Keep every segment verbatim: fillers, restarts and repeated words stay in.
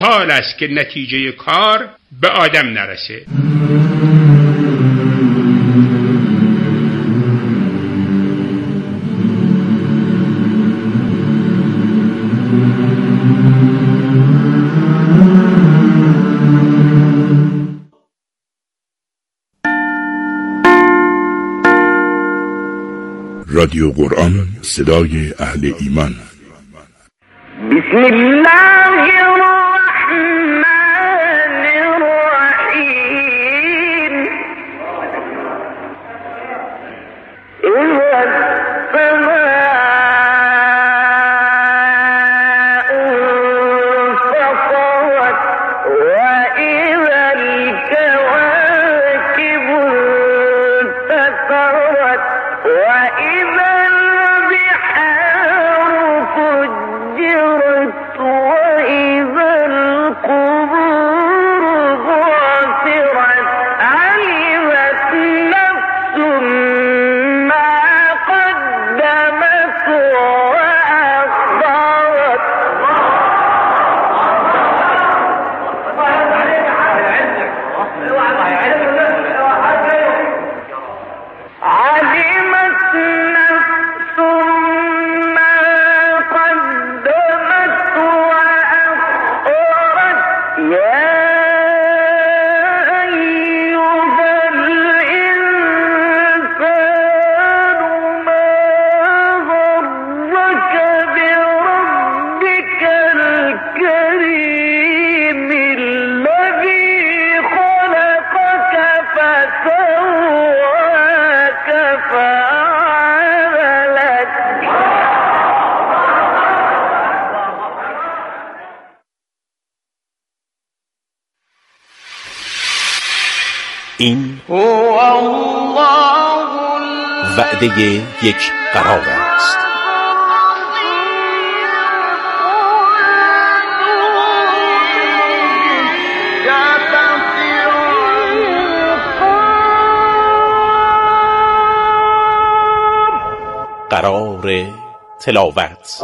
حال است که نتیجه کار به آدم نرسه. رادیو قرآن، صدای اهل ایمان. بسم الله الرحمن الرحیم. اذا السماء انفطرت واذا الكواكب انتثرت واذا این وعده یک قرار است. قرار تلاوت.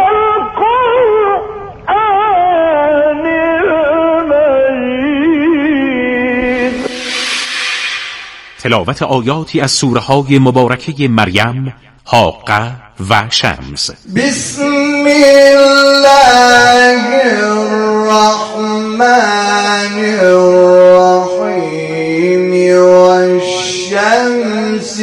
تلاوت آیاتی از سوره های مبارکه مریم، حاقه و شمس. بسم الله الرحمن الرحیم والشمس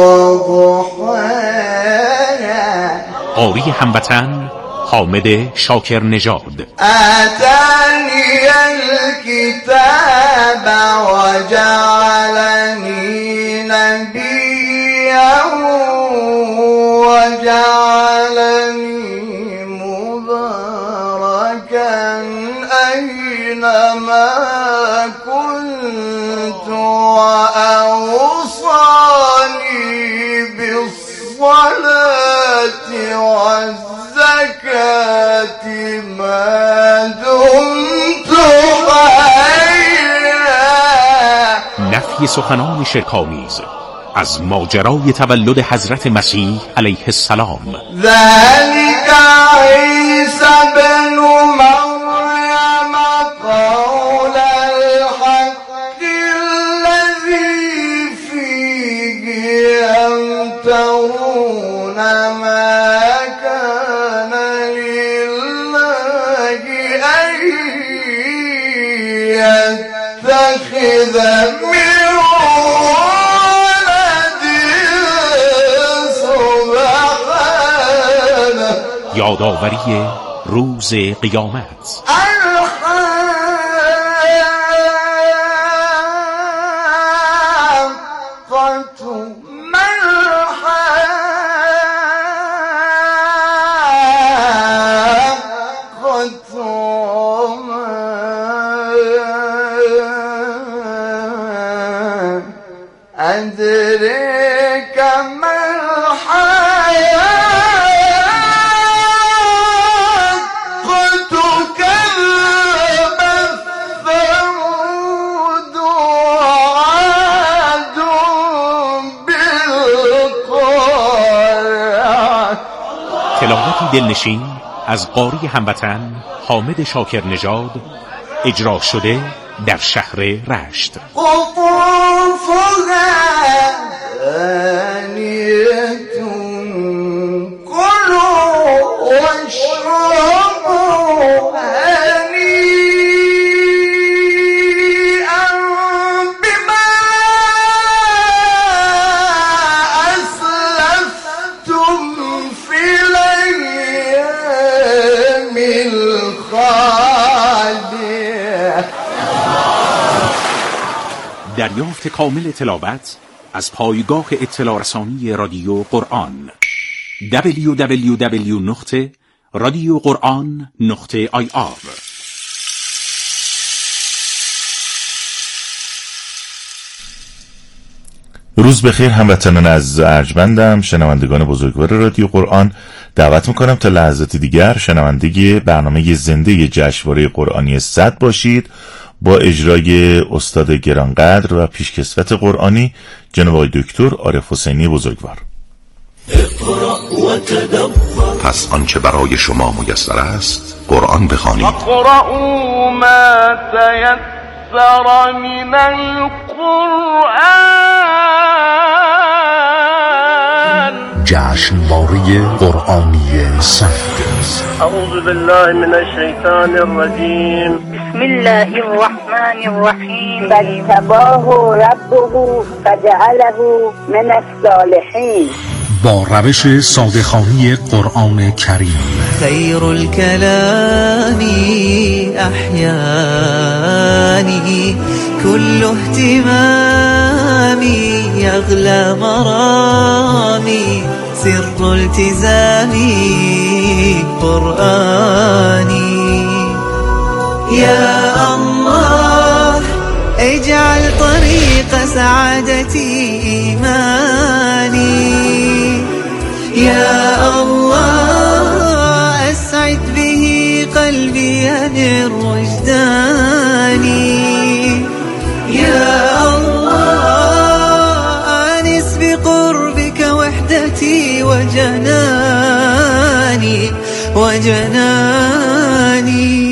وضحاها. قاری هموطن حامد شاکر نژاد. آتانی الکتاب وجعلنی نبیا وجعلنی مبارکا اینما كنت وأوصانی بالصلاة والزكاة ما دمت حيا. نفی سخنان شرک‌آمیز از ماجرای تولد حضرت مسیح علیه السلام. ذلك عیسی بن مریم قول الحق الذی فیه یمترون ما كان لله ان يتخذ من یادآوری روز قیامت. أدرك ما الحياة تلاوتی دلنشین از قاری هموطن حامد شاکر نژاد اجرا شده در شهر رشت. دریافت کامل تلاوت از پایگاه اطلاع رسانی رادیو قرآن دبلیو دبلیو دبلیو نقطه رادیو قرآن نقطه آی آر. روز بخیر هموطنان عزیز و ارجمندم، شنوندگان بزرگوار رادیو قرآن. دعوت میکنم تا لحظاتی دیگر شنونده برنامه زنده جشنواره قرآنی صد باشید با اجرای استاد گرانقدر و پیشکسوت قرآنی جناب آقای دکتر عارف حسینی بزرگوار. پس آنچه برای شما میسر است قرآن بخوانید. اقرأوا ما تيسر من القرآن. جشنواره قرآنی صد. اعوذ بالله من الشیطان الرجیم. بسم الله الرحمن الرحیم. فاجتباه ربه فجعله من الصالحین. با روش ساده‌خوانی قرآن کریم. خیر الكلام احیانی كل اهتمامی یغلی مرامی سر التزامی قرآنی. یا الله اجعل طریق سعادتی ایمانی. یا الله اسعد به قلبی الوجدانی. یا الله انس بقربك وحدتی وجنانی وجنانی.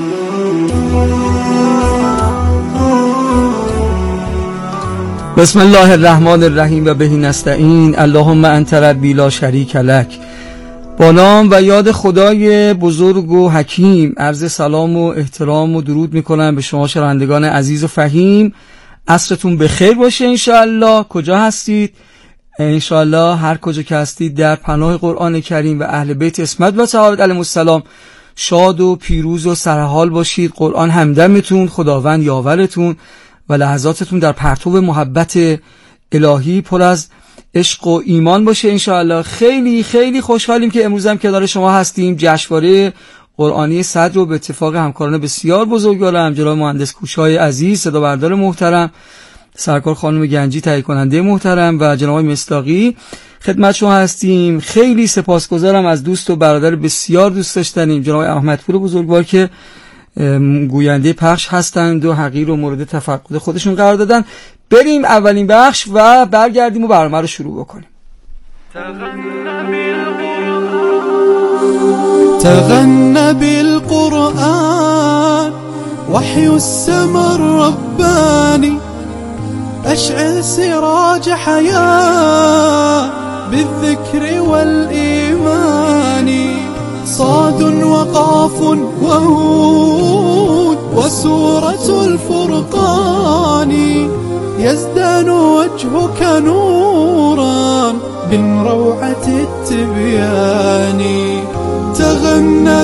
بسم الله الرحمن الرحیم و بهی نستعین. اللهم انت ربی لا شریک لک. با نام و یاد خدای بزرگ و حکیم عرض سلام و احترام و درود میکنم به شما شنوندگان عزیز و فهیم. عصرتون بخیر باشه انشاءالله. کجا هستید؟ انشاءالله هر کجا که هستید در پناه قرآن کریم و اهل بیت عصمت و صحابه علیهم السلام شاد و پیروز و سرحال باشید. قرآن همدمتون، خداوند یاورتون و لحظاتتون در پرتو محبت الهی پر از عشق و ایمان باشه انشاءالله. خیلی خیلی خوشحالیم که امروز هم کنار شما هستیم. جشنواره قرآنی صد رو به اتفاق همکاران بسیار بزرگوارم جناب مهندس کوشای عزیز، صدا بردار محترم، سرکار خانم گنجی تهیه کننده محترم و جناب مصداقی خدمت شما هستیم. خیلی سپاسگزارم از دوست و برادر بسیار دوست داشتنیم جناب احمدپور بزرگوار که گوینده پخش هستند و حقیر و مورد تفقد خودشون قرار دادن. بریم اولین بخش و برگردیم و برنامه رو شروع بکنیم. تغنى بالقرآن وحي السماء الرباني أشعل سراج حياة بالذكر والإيمان. صاد وقاف وهود وسورة الفرقان يزدان وجهك نورا من روعة التبيان. تغنى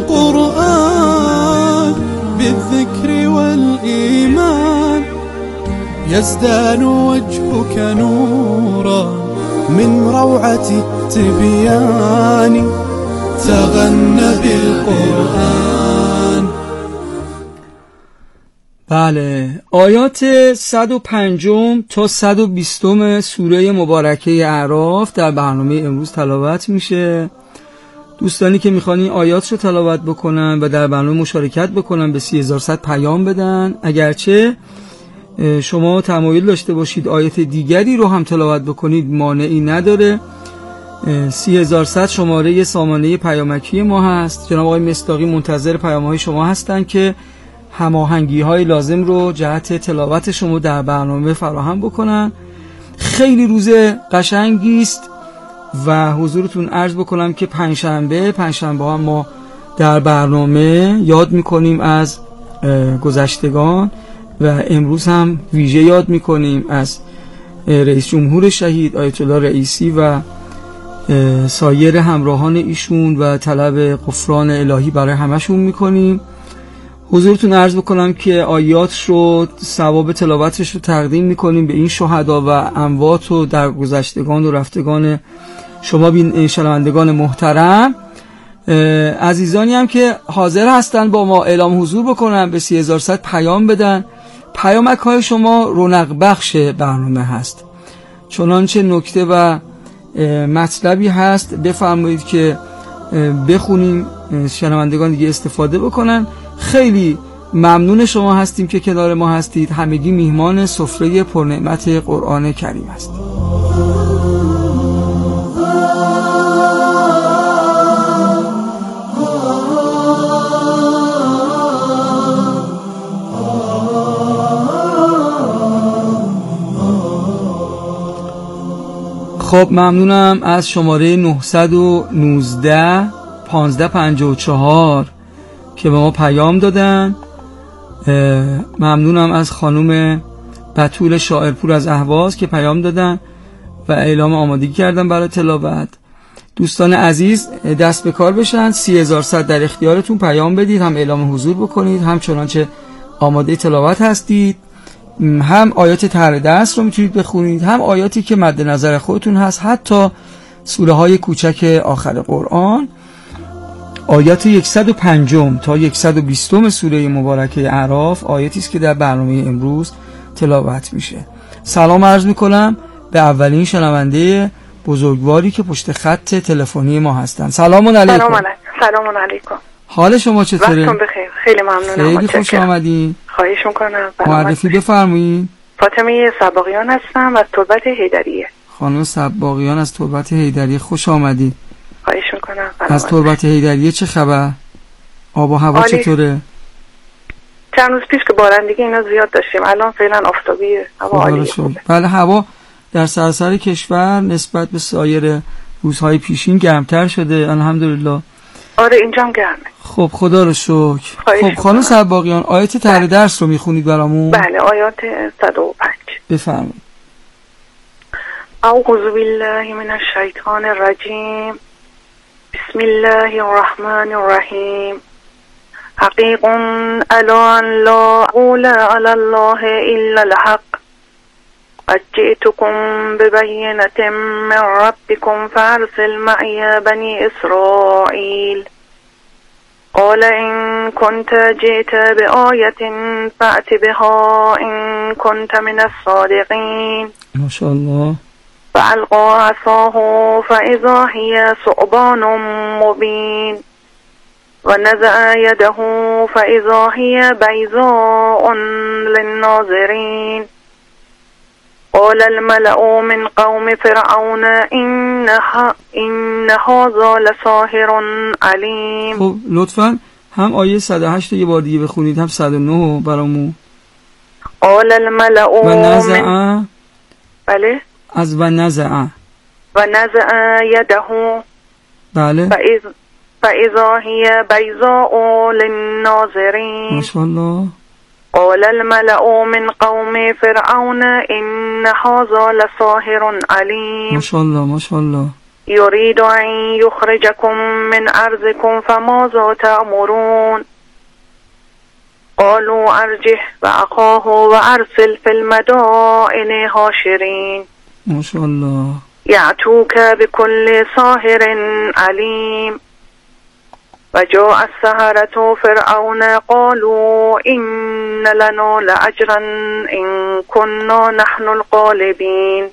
بالقرآن بالذكر والإيمان يزدان وجهك نورا من روعة التبيان. تغنى بالقرآن. بله، آیات صد و پنجم تا صد و بیستم سوره مبارکه اعراف در برنامه امروز تلاوت میشه. دوستانی که میخوان این آیات رو تلاوت بکنن و در برنامه مشارکت بکنن به سی هزار صد پیام بدن. اگرچه شما تمایل داشته باشید آیات دیگری رو هم تلاوت بکنید مانعی نداره. سی هزار و صد شماره سامانه پیامکی ما هست. جناب آقای مصداقی منتظر پیام‌های شما هستن که هماهنگی‌های لازم رو جهت تلاوت شما در برنامه فراهم بکنن. خیلی روز قشنگی است و حضورتون عرض بکنم که پنجشنبه پنجشنبه ها ما در برنامه یاد میکنیم از گذشتگان و امروز هم ویژه یاد میکنیم از رئیس جمهور شهید آیت الله رئیسی و سایر همراهان ایشون و طلب غفران الهی برای همشون میکنیم. حضورتون عرض بکنم که آیات رو، ثواب تلاوتش رو تقدیم میکنیم به این شهدا و اموات و در گذشتگان و رفتگان شما بین شنوندگان محترم. عزیزانی هم که حاضر هستن با ما اعلام حضور بکنن به سی هزار و صد پیام بدن. پیامک های شما رونق بخش برنامه هست. چنانچه نکته و مطلبی هست بفرمایید که بخونیم، شنوندگان دیگه استفاده بکنن. خیلی ممنون شما هستیم که کنار ما هستید. همگی میهمان سفره پرنعمت قرآن کریم هست. خب ممنونم از شماره نهصد و نوزده پانزده پنجاه و چهار که به ما پیام دادن. ممنونم از خانم بتول شاعرپور از اهواز که پیام دادن و اعلام آمادگی کردن برای تلاوت. دوستان عزیز دست به کار بشن. سی هزار و صد در اختیارتون، پیام بدید، هم اعلام حضور بکنید، هم چنانچه آماده تلاوت هستید، هم آیات طرح دست رو میتونید بخونید، هم آیاتی که مد نظر خودتون هست، حتی سوره های کوچک آخر قرآن. آیات صد و پنج تا صد و بیست سوره مبارکه اعراف آیاتی است که در برنامه امروز تلاوت میشه. سلام عرض میکنم به اولین شنونده بزرگواری که پشت خط تلفنی ما هستن. سلام علیکم. سلام علیکم. سلام علیکم. حال شما چطوره؟ وقتتون بخیر. خیلی ممنونم. خیلی خوش آمدین. خواهش میکنم. معرفی بفرمایید. فاطمه صباغیان هستم از تربت حیدریه. خانم صباغیان از تربت حیدریه، خوش آمدید. خواهش میکنم. از تربت حیدریه چه خبر؟ آب و هوا چطوره؟ چند روز پیش که بارندگی اینا زیاد داشتیم، الان فعلا آفتابیه، هوا عالیه. بله هوا در سراسر کشور نسبت به سایر روزهای پیشین گرمتر شده الحمدلله. آره اینجا هم گرمه. خب خدا رو شکر. خب خانم صباغیان آیات طرح درس رو میخونید برامون؟ بله آیات صد و پنج. بفرمایید. اعوذ بالله من الشیطان الرجیم. بسم الله الرحمن الرحیم. حقیق علی ان لا اقول علی الله الا الحق قد جئتكم ببينة من ربكم فارسل معي بني إسرائيل قال إن كنت جئت بآية فأت بها إن كنت من الصادقين ما شاء الله. فألقى عصاه فإذا هي ثعبان مبين ونزع يده فإذا هي بيضاء للناظرين قال الملأ من قوم فرعون إن, إن هذا لساحر علیم. خب لطفاً هم آیه صد و هشت یه بار دیگه بخونید، هم صد و نه برامون. قال الملأ و نزع من... بله از و نزع و نزع یده بله فإذ... فإذا هي بيضاء للناظرين. ماشاءالله. قال الملأ من قوم فرعون إن هذا لساحر علیم. ماشاءالله ماشاءالله. يريد أن يخرجكم من أرضكم فماذا تأمرون قالوا أرجه وأخاه وأرسل في المدائن حاشرين. ماشاءالله. يأتوك بكل ساحر عليم. وجاء السحرة فرعون قالوا إن لنا لأجرا إن كنا نحن الغالبين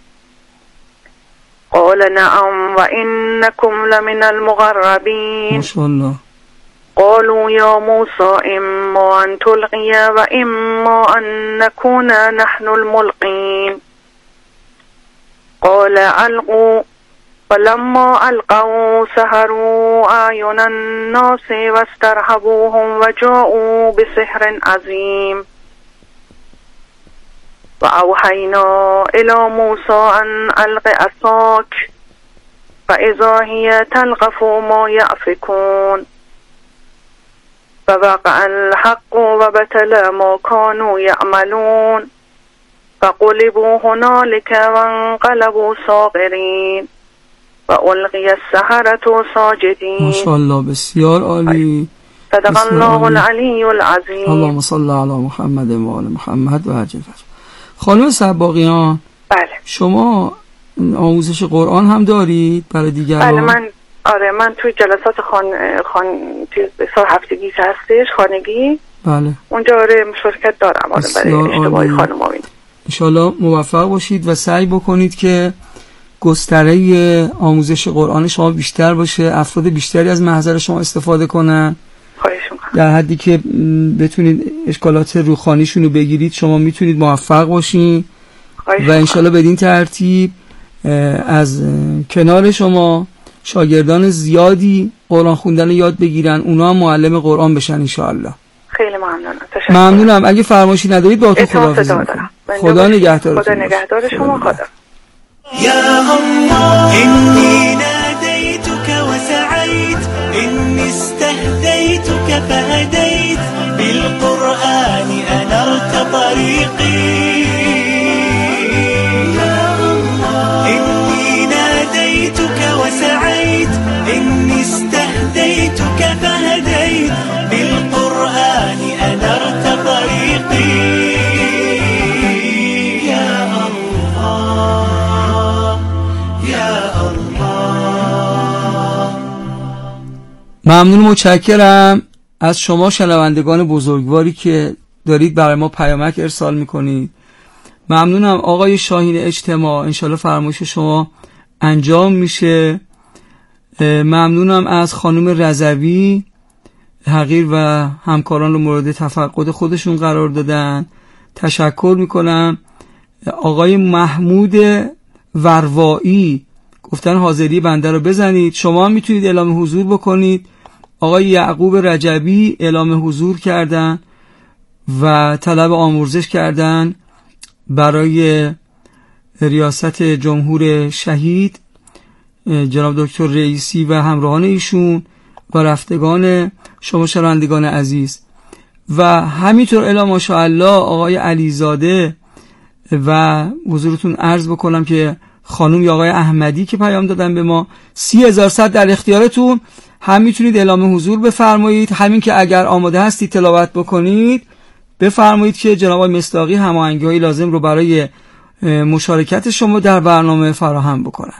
قال نعم وإنكم لمن المغربين. ما شاء الله. قالوا يا موسى إما أن تلقي وإما أن نكون نحن الملقين قال ألقوا ولما القوا سحروا اعین الناس واسترهبوهم وجاءوا بسحر عظیم وأوحينا إلى موسى أن ألق عصاك فإذا هي تلقف ما يأفكون فوقع الحق وبطل ما كانوا يعملون فغلبوا هنالك وانقلبوا صاغرين وألقي السحرة ساجدين. ماشاءالله بسیار عالی. صدق الله العلی العظیم. اللهم صل علی محمد و آل محمد و عجل. خانم سباقیان، بله شما آموزش قرآن هم دارید برای دیگران؟ بله من آره من توی جلسات خان خان سال هفتگی که هستش خانگی بله اونجا آره مشارکت دارم آره برای اشتباهی خانم‌ها. انشالله موفق باشید و سعی بکنید که گستره آموزش قرآن شما بیشتر باشه، افراد بیشتری از محضر شما استفاده کنن. خواهش می‌کنم. در حدی که بتونید اشکالات روحانیشون رو بگیرید شما میتونید موفق باشین و انشالله بدین ترتیب از کنار شما شاگردان زیادی قرآن خوندن یاد بگیرن، اونا هم معلم قرآن بشن انشالله. خیلی ممنونم. تشکر. ممنونم. اگه فرمایشی ندارید با تو خداحافظی می‌کنم. خدا نگهدارتون. خدا نگهدار شما. خدا. يا الله إني ناديتك وسعيت إني استهديتك فهديت بالقرآن أنرت طريقي يا الله إني ناديتك وسعيت إني استهديتك فهديت بالقرآن أنرت طريقي ممنون، متشکرم از شما شنوندگان بزرگواری که دارید برای ما پیامک ارسال میکنید. ممنونم آقای شاهین اجتماع، انشالله فرمایش شما انجام میشه. ممنونم از خانم رضوی حقیر و همکاران رو مورد تفقد خودشون قرار دادن. تشکر میکنم. آقای محمود وروایی گفتن حاضری بنده رو بزنید. شما هم میتونید اعلام حضور بکنید. آقای یعقوب رجبی اعلام حضور کردن و طلب آمرزش کردن برای ریاست جمهور شهید جناب دکتر رئیسی و همراهان ایشون و رفتگان شما شنوندگان عزیز. و همینطور اعلام ماشاءالله آقای علیزاده و حضورتون عرض بکنم که خانم یا آقای احمدی که پیام دادن به ما، سی هزار صد در اختیارتون. هم میتونید اعلام حضور بفرمایید، همین که اگر آماده هستید تلاوت بکنید بفرمایید که جناب آقای مصداقی هماهنگی‌های لازم رو برای مشارکت شما در برنامه فراهم بکنن.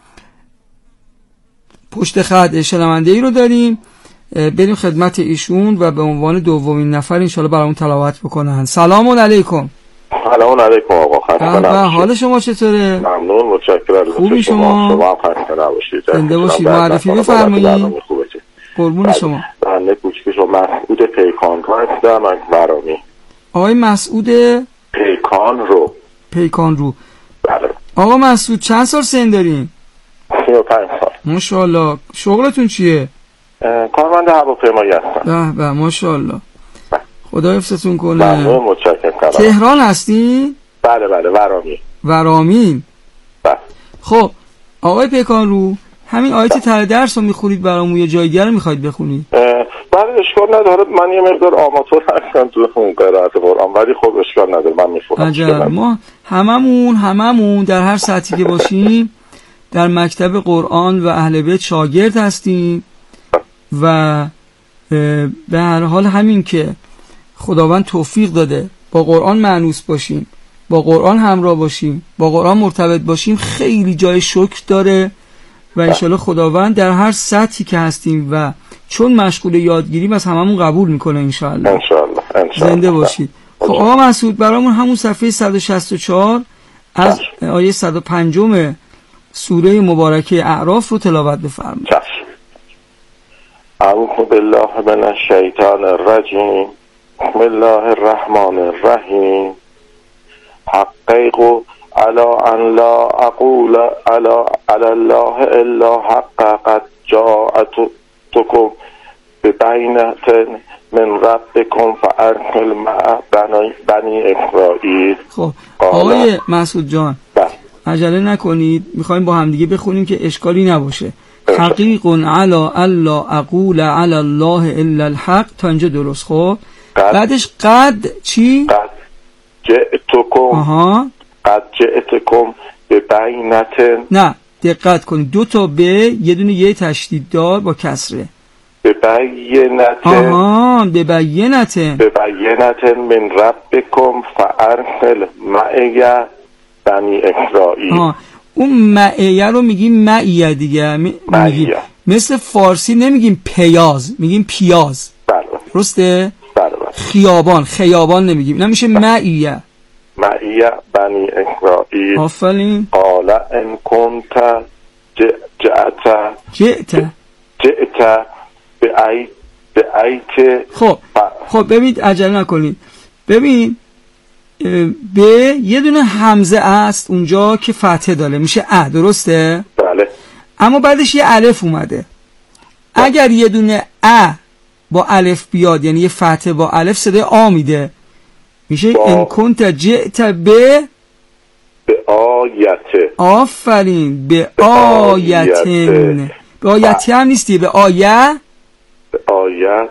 پشت خط شنونده‌ای رو داریم، بریم خدمت ایشون و به عنوان دومین نفر انشالله برامون تلاوت بکنن. سلام علیکم. سلام علیکم آقا، خسته نباشید. حال شما چطوره؟ ممنون، متشکرم. خوبی شما؟ شما هم خسته نباشید. زنده باشید. معرفی بفرمایید. قربون شما. بنده کوچیک شما مسعود پیکان رو هستم از برامی. آقای مسعود پیکان رو. پیکان رو. بله. آقا مسعود چند سال سن دارین؟ سی و پنج سال. ماشاءالله. شغلتون چیه؟ کارمند هواپیمایی هستم. به به ماشاءالله. خدا حفظتون کنه. ممنون، متشکرم. تهران هستین؟ بله بله، ورامین. ورامین. بله. خب آقای پیکان رو همین آیت ته درس رو میخونید برامون یا جای دیگر رو میخواید بخونید؟ بله اشکال نداره، من یه مقدار آماتور هستم تو اون قرائت قرآن، ولی خب اشکال نداره من میخونم. عجب. ما هممون هممون در هر سطحی که باشیم در مکتب قرآن و اهل بیت شاگرد هستیم و به هر حال همین که خداوند توفیق داده با قرآن مانوس باشیم، با قرآن همراه باشیم، با قرآن مرتبط باشیم، خیلی جای شکر داره و انشالله خداوند در هر سطحی که هستیم و چون مشغول یادگیریم از هممون قبول میکنه انشالله. انشالله. انشالله. زنده باشید. خب آقا مسعود برامون همون صفحه صد و شصت و چهار از آیه صد و پنج سوره مبارکه اعراف رو تلاوت بفرمایید. اعوذ بالله من الشیطان الرجیم. بسم الله الرحمن الرحیم. حقیق الا ان لا اقول الا على الله الا حق قد جاءتكم ببینة من ربکم فارسل مع بنی, بنی اسرائیل. خب آقای مسعود جان عجله نکنید، میخوایم با همدیگه بخونیم که اشکالی نباشه. حقیق علی الا اقول علی الله الا الحق تا اینجا درست. خب بعدش قد چی؟ قد جئتکم. آها قد جئتکم ببینة. نه دقت کنید، دو تا ب یه دونه یه تشدید دار با کسره. ببینة. آها ببینة. ببینة من ربکم فارسل معی بنی اسرائیل. آها اون معیه رو میگیم معیه دیگه، می... میگیم مثل فارسی نمیگیم پیاز، میگیم پیاز. بله درسته؟ بله بله. خیابان خیابان نمیگیم، اینا میشه معیه. معیه بنی اسرائیل. آفرین. قال ان کنت جئت جئت جئت بأی بأیت. خب خب ببین عجله نکنید، ببین به یه دونه همزه است اونجا که فتحه داره میشه ا، درسته؟ بله. اما بعدش یه الف اومده. اگر یه دونه ا با الف بیاد یعنی یه فتحه با الف صدای آ میده، میشه با... ان کنت جئت به به آیت. آفرین به آیتن. به آیت هم نیستی، به آیه به آیت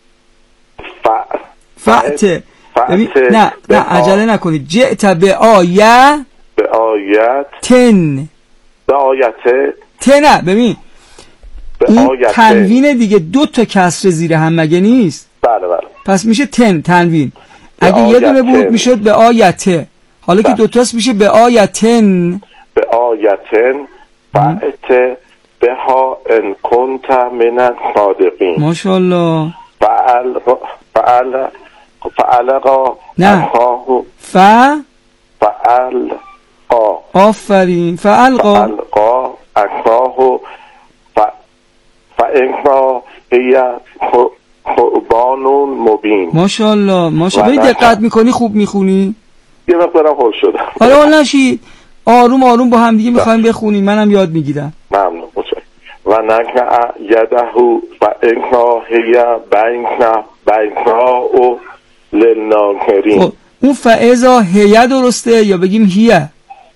ف فعته. نه نه عجله نکنید. جئت به آیه به آیت تن. به آیت تن. ببین این تنوین دیگه، دو تا کسر زیر هم مگه نیست؟ بله بله. پس میشه تن تنوین. اگه یه دونه بود میشد به آیته، حالا که دو تاست میشه به آیتن. به آیتن فأت بها ان کنت من الصادقین. ماشاءالله. فعل فعل فعلقا نه ف فعل قا. آفرین. فعلقا فعلقا اکراه فانقا هی ثعبان مبین. ماشاءالله ماشاءالله. دقت میکنی، خوب میخونی. یه مقدارم هول شده. حالا هول نشید، آروم آروم با هم دیگه میخوایم بخونیم، منم یاد میگیرم. ممنون. و نکع یدهو فانقا هی بیننا بیننا او للناکرین. خب اون فعضا هیه درسته یا بگیم هیه؟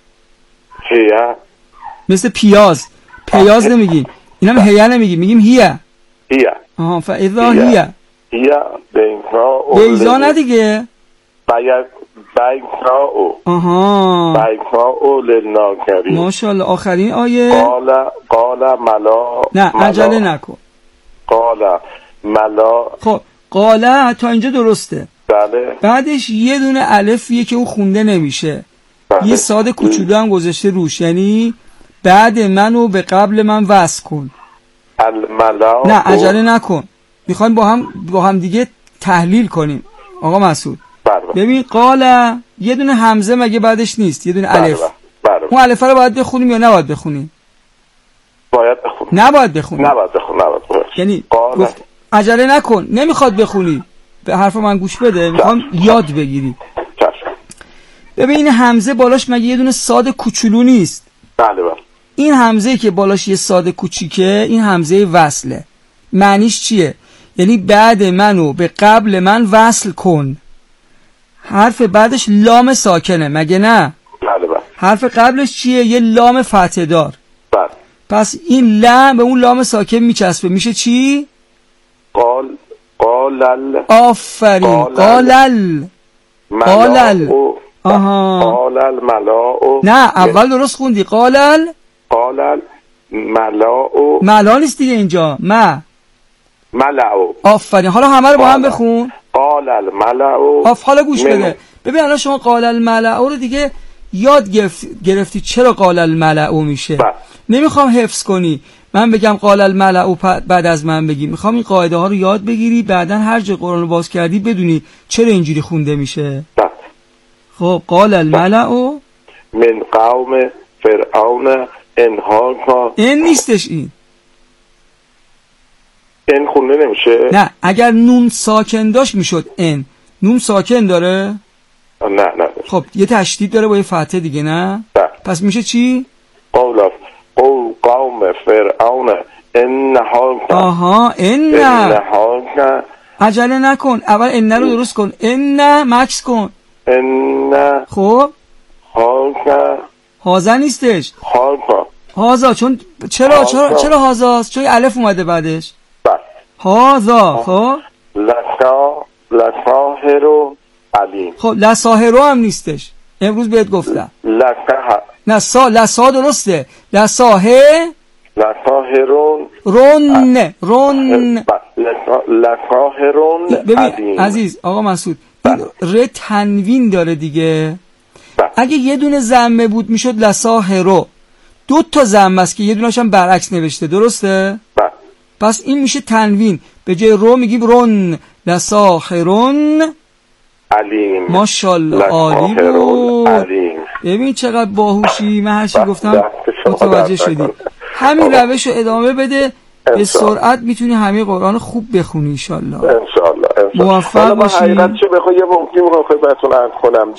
هیه مثل پیاز، پیاز نمیگیم، اینم هیه نمیگیم، میگیم هیه. هیه. آها فعضا هیه. هیه بیننا او بیزا نه دیگه. باید بیننا او. آها بیننا او للناکرین. ماشاءالله. آخرین آیه قال قال ملا. نه عجله نکن. قال ملا. خب قاله تا اینجا درسته. بله. بعدش یه دونه الفیه که اون خونده نمیشه. بله. یه صاد کوچولو هم گذاشته روش، یعنی بعد منو به قبل من وصل کن. الملا. نه عجله نکن، میخوایم با هم با هم دیگه تحلیل کنیم آقا مسعود. بله. ببین قاله یه دونه همزه مگه بعدش نیست، یه دونه بله. الف. بله. اون الف رو باید بخونیم یا نباید بخونیم؟ باید بخونیم. نباید بخونیم. نباید بخونیم. نباید بخونیم. یعنی گفت عجله نکن، نمیخواد بخونی، به حرف من گوش بده، میخوام یاد بگیری. ببین این همزه بالاش مگه یه دونه صاد کوچولو نیست؟ بله بله. این همزه که بالاش یه صاد کوچیکه این همزه وصله. معنیش چیه؟ یعنی بعد منو به قبل من وصل کن. حرف بعدش لام ساکنه مگه نه؟ بله بله. حرف قبلش چیه؟ یه لام فتحه دار. بله. پس این لام به اون لام ساکن میچسبه، میشه چی؟ قال قالل. آفرین. قالل. قالل. آها. قالل ملاء. نه اول درست خوندی. قالل. قالل ملاء. ملا نیست دیگه اینجا. ما ملاء. آفرین. حالا همه رو با هم بخون. قالل ملاء. آف حالا گوش بده. ببین الان شما قالل ملاء رو دیگه یاد گرفتی چرا قالل ملاء میشه. با. نمیخوام حفظ کنی من بگم قالل ملاء بعد از من بگی، میخوام این قاعده ها رو یاد بگیری، بعدن هر جا قرآن رو باز کردی بدونی چرا اینجوری خونده میشه. با. خب قال الملأ من قوم فرعون انها. این نیستش، این این خونده نمیشه. نه اگر نون ساکن داشت میشد ان. نون ساکن داره؟ نه نه خب یه تشدید داره با یه فتحه دیگه نه؟ بله. پس میشه چی؟ قول قول قوم فرعون انها آها ان انها عجله نکن، اول ان رو درست کن، ان مکس کن، ان خب هاذا هازا نیستش، هاذا هازا. چون چرا چرا چرا هازاست؟ چون الف اومده بعدش. بله. هازا. خب لسا لساهر علیم. خب لساهرو هم نیستش، امروز بهت گفتم. لسا نه سا لسا درسته، لساهه لساهرون رون رون. لساهرون ببین عزیز آقا مسعود، این ر تنوین داره دیگه. اگه یه دونه ضمه بود میشد لساهرو، دو تا ضمه است که یه دونه‌ش هم برعکس نوشته، درسته؟ بله. پس این میشه تنوین، به جای رو میگیم رون. لساهرون علیم. ماشاءالله عالی بود. علیم. ببین چقدر باهوشی، من هر چی گفتم متوجه شدی. همین روش رو ادامه بده، به سرعت میتونی همه قرآن خوب بخونی ان شاء الله. ان شاء الله. موفق باشی. من حقیقت چه بخوام یه موضوعی میخوام خدمتتون عرض کنم.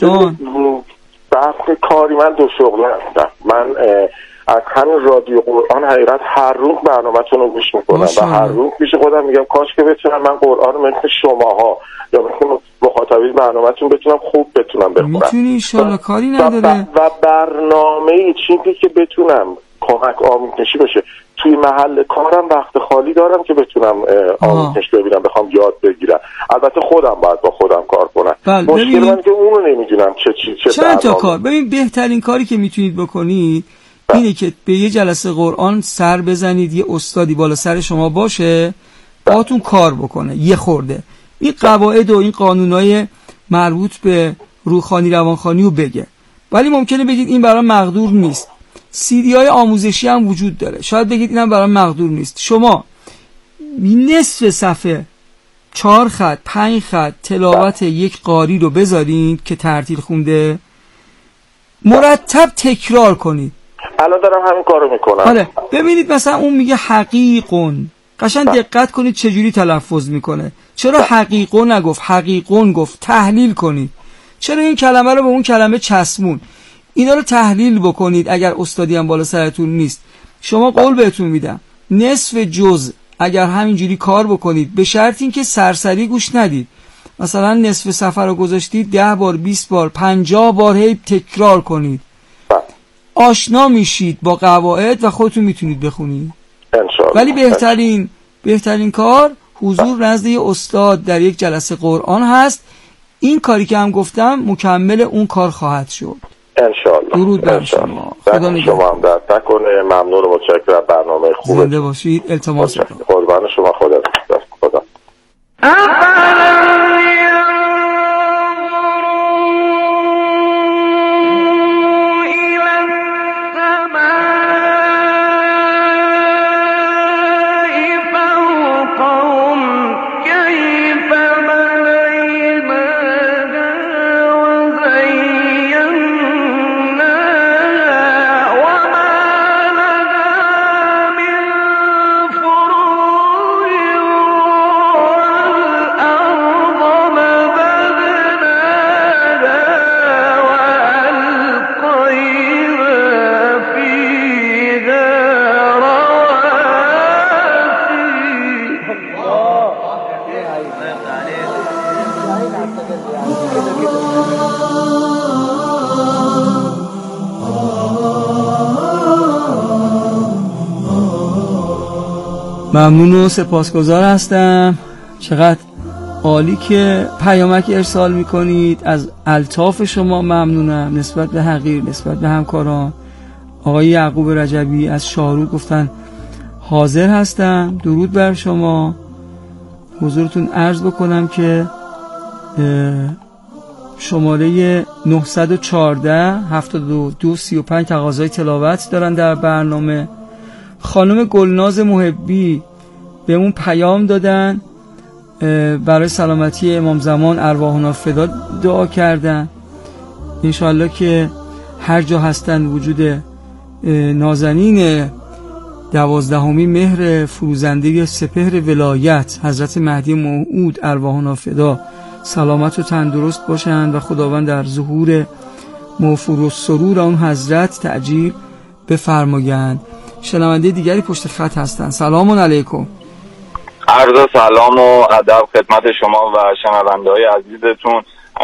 بحث کاری من دو شغله هستم. من از همین رادیو قرآن حقیقت هر روز برنامه‌تون رو گوش میکنم و هر روز پیش خودم میگم کاش که بتونم من قرآن رو مثل شماها یا مثل مخاطبین برنامه‌تون بتونم خوب بتونم بخونم. میتونی ان شاء الله، کاری نداره. و برنامه‌ای چیزی که بتونم کمک آموزشی بشه. توی محل کارم وقت خالی دارم که بتونم آموزش ببینم، بخوام یاد بگیرم. البته خودم باید با خودم کار کنم. مشکل من که اون رو نمیدونم چه چی چه چند تا کار. ببین بهترین کاری که میتونید بکنید اینه که به یه جلسه قرآن سر بزنید، یه استادی بالا سر شما باشه باهاتون کار بکنه یه خورده، این قواعد و این قانونای مربوط به روحانی روانخوانی رو بگه. ولی ممکنه بگید این برام مقدور نیست. سیدی های آموزشی هم وجود داره، شاید بگید اینم برام مقدور نیست. شما نصف صفحه چهار خط پنج خط تلاوت یک قاری رو بذارید که ترتیل خونده، مرتب تکرار کنید. الان دارم همین کارو میکنم. آره ببینید مثلا اون میگه حقیقون، قشنگ دقت کنید چجوری تلفظ میکنه. چرا حقیقون نگفت، حقیقون گفت. تحلیل کنید چرا این کلمه رو به اون کلمه چسبون. اینا رو تحلیل بکنید. اگر استادی هم بالا سرتون نیست، شما قول بهتون میدم نصف جز اگر همینجوری کار بکنید، به شرط اینکه سرسری گوش ندید. مثلا نصف صفحه رو گذاشتید ده بار بیست بار پنجاه بار هی تکرار کنید، آشنا میشید با قواعد و خودتون میتونید بخونید. ولی بهترین بهترین کار حضور نزد یه استاد در یک جلسه قرآن هست. این کاری که هم گفتم مکمل اون کار خواهد شد انشاءالله. درود بر شما. خدا نگهدار. شما هم دست نکنه. ممنون و متشکرم. برنامه خوبه. زنده باشید. التماس میکنم. قربان شما. خدا خدا. ممنون و سپاسگزار هستم. چقدر عالی که پیامک ارسال میکنید. از الطاف شما ممنونم نسبت به حقیر، نسبت به همکاران. آقای یعقوب رجبی از شاهرود گفتن حاضر هستم. درود بر شما. حضورتون عرض بکنم که شماره نه یک چهار هفتاد و دو سی و پنج تقاضای تلاوت دارن در برنامه. خانم گلناز محبی بهمون پیام دادن، برای سلامتی امام زمان ارواحنا فدا دعا کردن. انشاءالله که هر جا هستن وجود نازنین دوازدهمی مهر فروزنده سپهر ولایت حضرت مهدی موعود ارواحنا فدا سلامت و تندرست باشند و خداوند در ظهور موفور و سرور آن حضرت تعجیل بفرمایند. شنونده دیگری پشت خط هستند. سلام علیکم. عرض سلام و ادب خدمت شما و شنونده های عزیزتون.